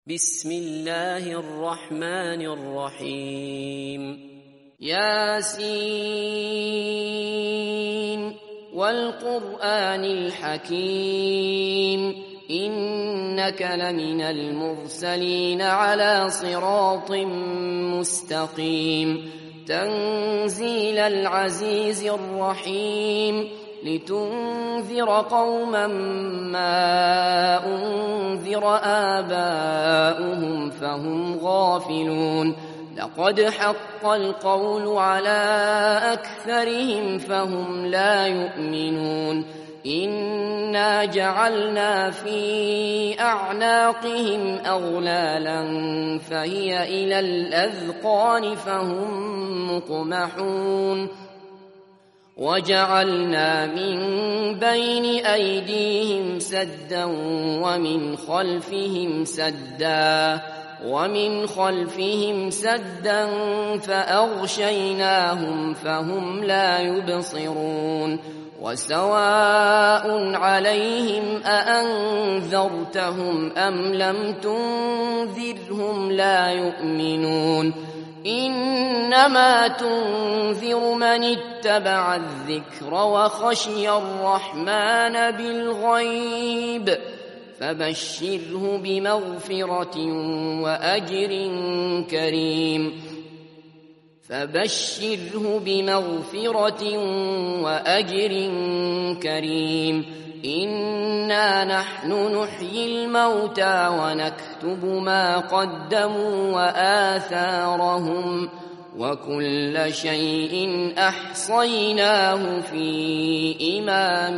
بسم الله الرحمن الرحيم ياسين والقرآن الحكيم إنك لمن المرسلين على صراط مستقيم تنزيل العزيز الرحيم لتنذر قوما ما أنذر آباؤهم فهم غافلون لقد حق القول على أكثرهم فهم لا يؤمنون إنا جعلنا في أعناقهم أغلالا فهي إلى الأذقان فهم مقمحون وجعلنا من بين أيديهم سدا ومن خلفهم سدا فأغشيناهم فهم لا يبصرون وسواء عليهم أأنذرتهم أم لم تنذرهم لا يؤمنون إنما تنذر من اتبع الذكر وخشي الرحمن بالغيب فبشره بمغفرة وأجر كريم إنا نحن نحيي الموتى ونكتب ما قدموا وآثارهم وكل شيء أحصيناه في إمام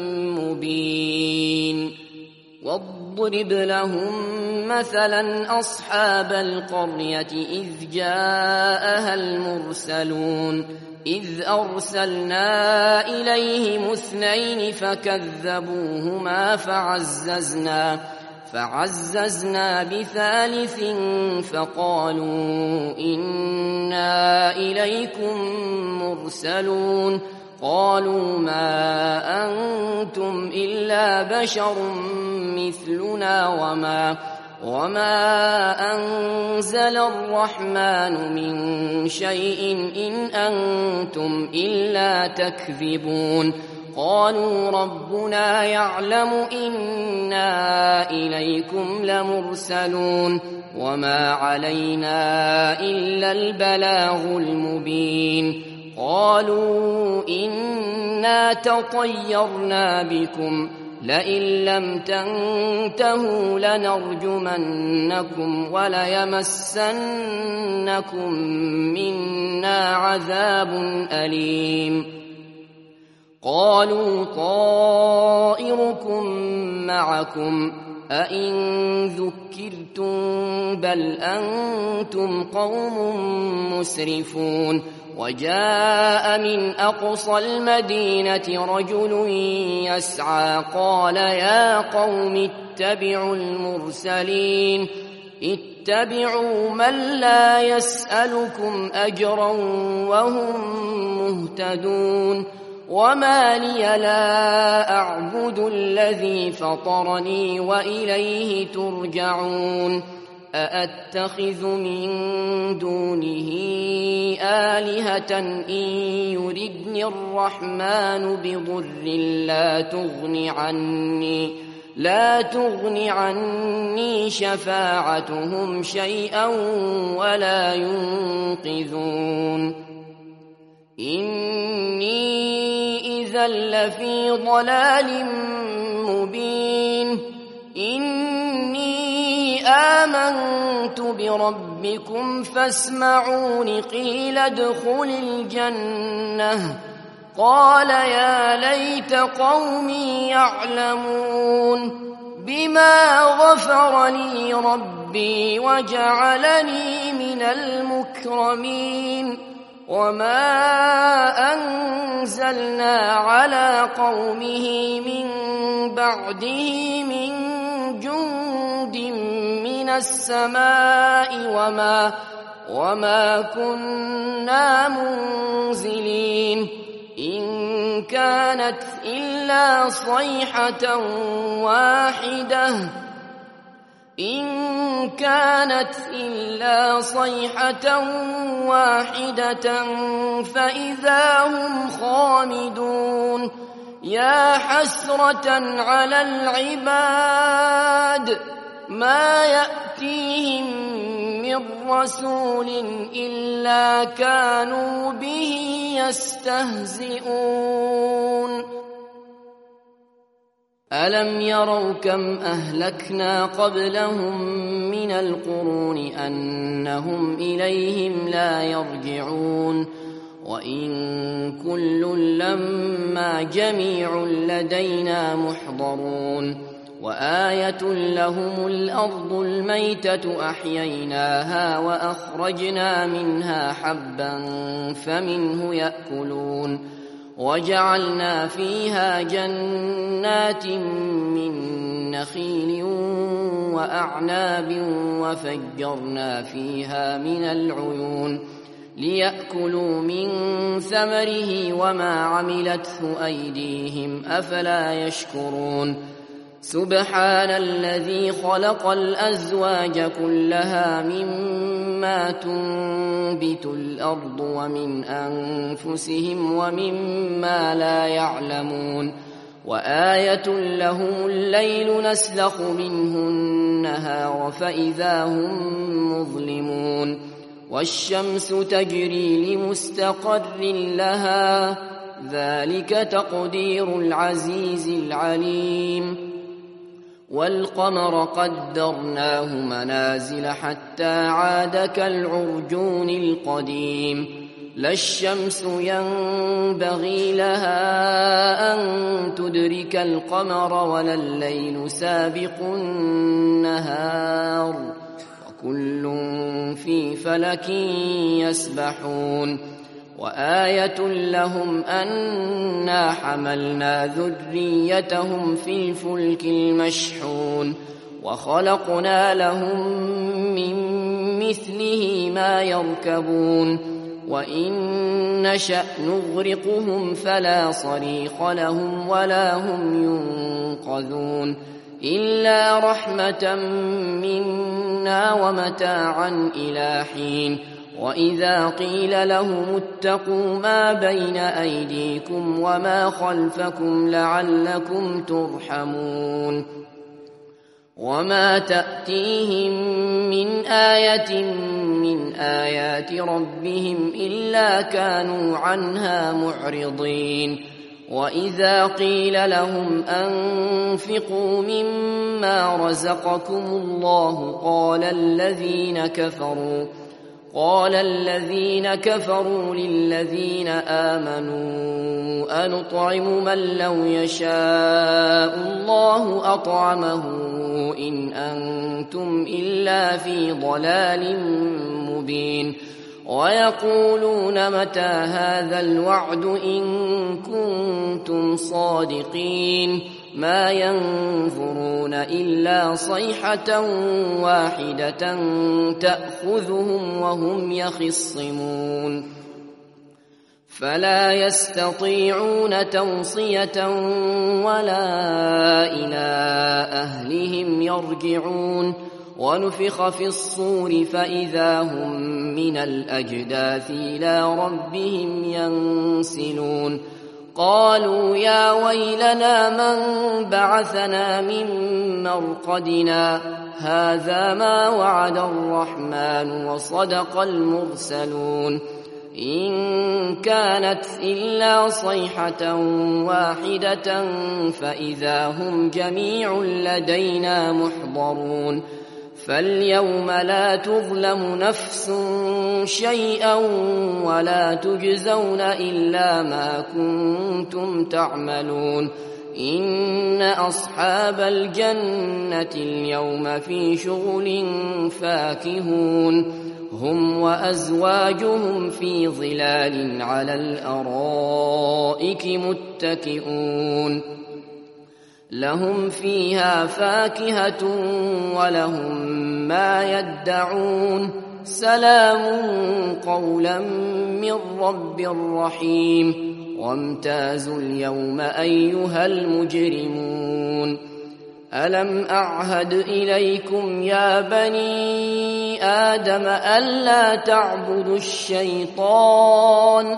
مبين واضرب لهم مثلا أصحاب القرية إذ جاءها المرسلون إذ أرسلنا إليهم 2 فكذبوهما فعززنا ب3 فقالوا إنا إليكم مرسلون قالوا ما أنتم إلا بشر مثلنا وما أنزل الرحمن من شيء إن أنتم إلا تكذبون قالوا ربنا يعلم إنا إليكم لمرسلون وما علينا إلا البلاغ المبين قالوا إنا تطيرنا بكم لئن لم تنتهوا لنرجمنكم وليمسنكم منا عذاب أليم قالوا طائركم معكم أئن ذكرتم بل أنتم قوم مسرفون وجاء من أقصى المدينة رجل يسعى قال يا قوم اتبعوا المرسلين اتبعوا من لا يسألكم أجرا وهم مهتدون وما لي لا أعبد الذي فطرني وإليه ترجعون أأتخذ من دونه آلهة إن يردني الرحمن بضر لا تغن عني شفاعتهم شيئا ولا ينقذون إني إذا لفي ضلال مبين إني آمنت بربكم فاسمعون قيل ادخل الجنة قال يا ليت قومي يعلمون بما غفر لي ربي وجعلني من المكرمين وما أنزلنا على قومه من بعده من جند من السماء وما كنا منزلين إن كانت إلا صيحة واحدة إن كانت إلا صيحة واحدة فإذا هم خامدون يا حسرة على العباد ما يأتيهم من رسول إلا كانوا به يستهزئون ألم يروا كم أهلكنا قبلهم من القرون أنهم إليهم لا يرجعون وإن كل لما جميع لدينا محضرون وآية لهم الأرض الميتة أحييناها وأخرجنا منها حبا فمنه يأكلون وجعلنا فيها جنات من نخيل وأعناب وفجرنا فيها من العيون ليأكلوا من ثمره وما عملته أيديهم أفلا يشكرون سبحان الذي خلق الأزواج كلها مما تنبت الأرض ومن أنفسهم ومما لا يعلمون وآية لهم الليل نسلخ منه النهار فإذا هم مظلمون والشمس تجري لمستقر لها ذلك تقدير العزيز العليم والقمر قدرناه منازل حتى عاد كالعرجون القديم لا الشمس ينبغي لها أن تدرك القمر ولا الليل سابق النهار وكل في فلك يسبحون وآية لهم أنا حملنا ذريتهم في الفلك المشحون وخلقنا لهم من مثله ما يركبون وإن نشأ نغرقهم فلا صريخ لهم ولا هم ينقذون إلا رحمة منا ومتاعا إلى حين وإذا قيل لهم اتقوا ما بين أيديكم وما خلفكم لعلكم ترحمون وما تأتيهم من آية من آيات ربهم إلا كانوا عنها معرضين وإذا قيل لهم أنفقوا مما رزقكم الله قال الذين كفروا للذين آمنوا أنطعم من لو يشاء الله أطعمه إن أنتم إلا في ضلال مبين ويقولون متى هذا الوعد إن كنتم صادقين ما ينظرون إلا صيحة واحدة تأخذهم وهم يخصمون فلا يستطيعون توصية ولا إلى أهلهم يرجعون ونفخ في الصور فإذا هم من الأجداث إلى ربهم ينسلون قالوا يا ويلنا من بعثنا من مرقدنا هذا ما وعد الرحمن وصدق المرسلون إن كانت إلا صيحة واحدة فإذا هم جميع لدينا محضرون فاليوم لا تظلم نفس شيئا ولا تجزون إلا ما كنتم تعملون إن أصحاب الجنة اليوم في شغل فاكهون هم وأزواجهم في ظلال على الأرائك متكئون لهم فيها فاكهة ولهم ما يدعون سلام قولا من رب رحيم وامتازوا اليوم أيها المجرمون ألم أعهد إليكم يا بني آدم ألا تعبدوا الشيطان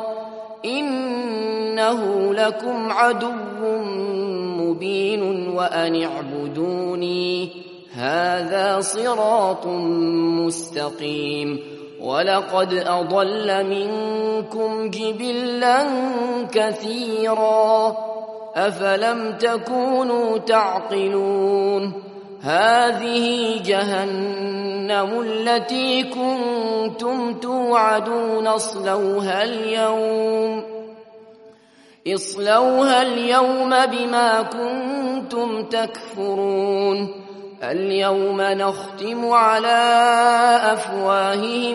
إنه لكم عدو مبين وأن اعبدوني هذا صراط مستقيم ولقد أضل منكم جبلا كثيرا أفلم تكونوا تعقلون هذه جهنم التي كنتم توعدون اصلوها اليوم بما كنتم تكفرون اليوم نختم على أفواههم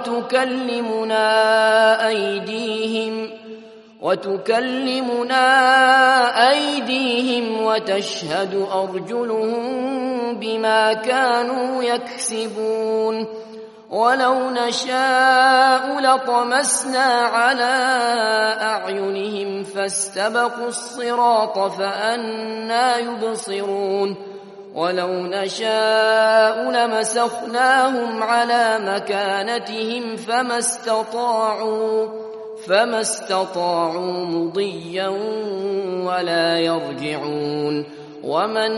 وتكلمنا أيديهم وتشهد أرجلهم بما كانوا يكسبون ولو نشاء لطمسنا على أعينهم فاستبقوا الصراط فأنى يبصرون ولو نشاء لمسخناهم على مكانتهم فما استطاعوا مضيا ولا يرجعون ومن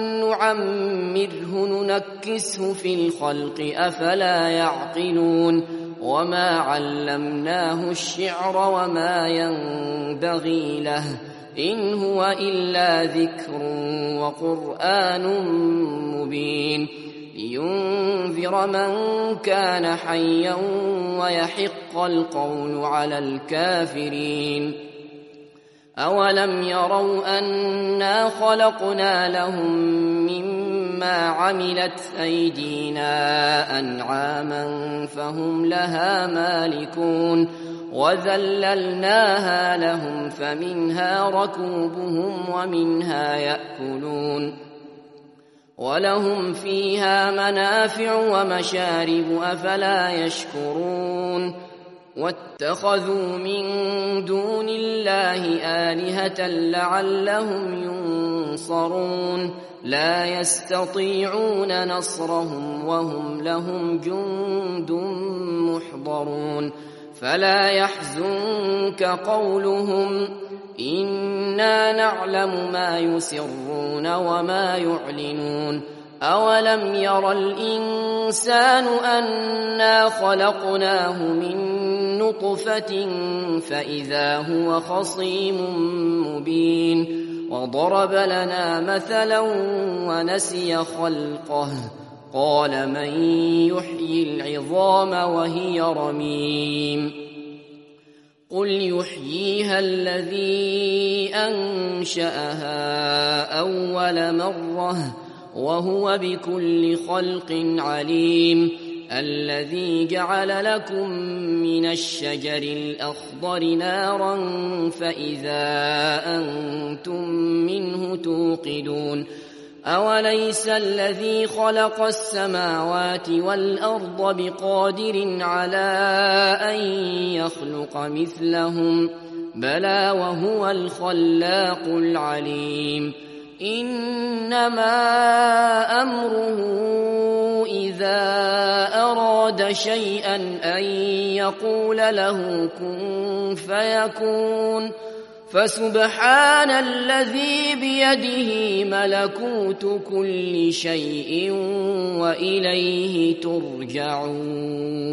نعمره ننكسه في الخلق أفلا يعقلون وما علمناه الشعر وما ينبغي له إن هو إلا ذكر وقرآن مبين لينذر من كان حيا ويحق القول على الكافرين أولم يروا أنا خلقنا لهم مما عملت أيدينا أنعاما فهم لها مالكون وذللناها لهم فمنها ركوبهم ومنها يأكلون ولهم فيها منافع ومشارب أفلا يشكرون واتخذوا من دون الله آلهة لعلهم ينصرون لا يستطيعون نصرهم وهم لهم جند محضرون فلا يحزنك قولهم إنا نعلم ما يسرون وما يعلنون أولم ير الإنسان أنا خلقناه من نطفة فإذا هو خصيم مبين وضرب لنا مثلا ونسي خلقه قال من يحيي العظام وهي رميم قل يحييها الذي أنشأها أول مرة وهو بكل خلق عليم الذي جعل لكم من الشجر الأخضر نارا فإذا أنتم منه توقدون أوليس الذي خلق السماوات والأرض بقادر على أن يخلق مثلهم بلى وهو الخلاق العليم إنما أمره إذا أراد شيئا أن يقول له كن فيكون فسبحان الذي بيده ملكوت كل شيء وإليه ترجعون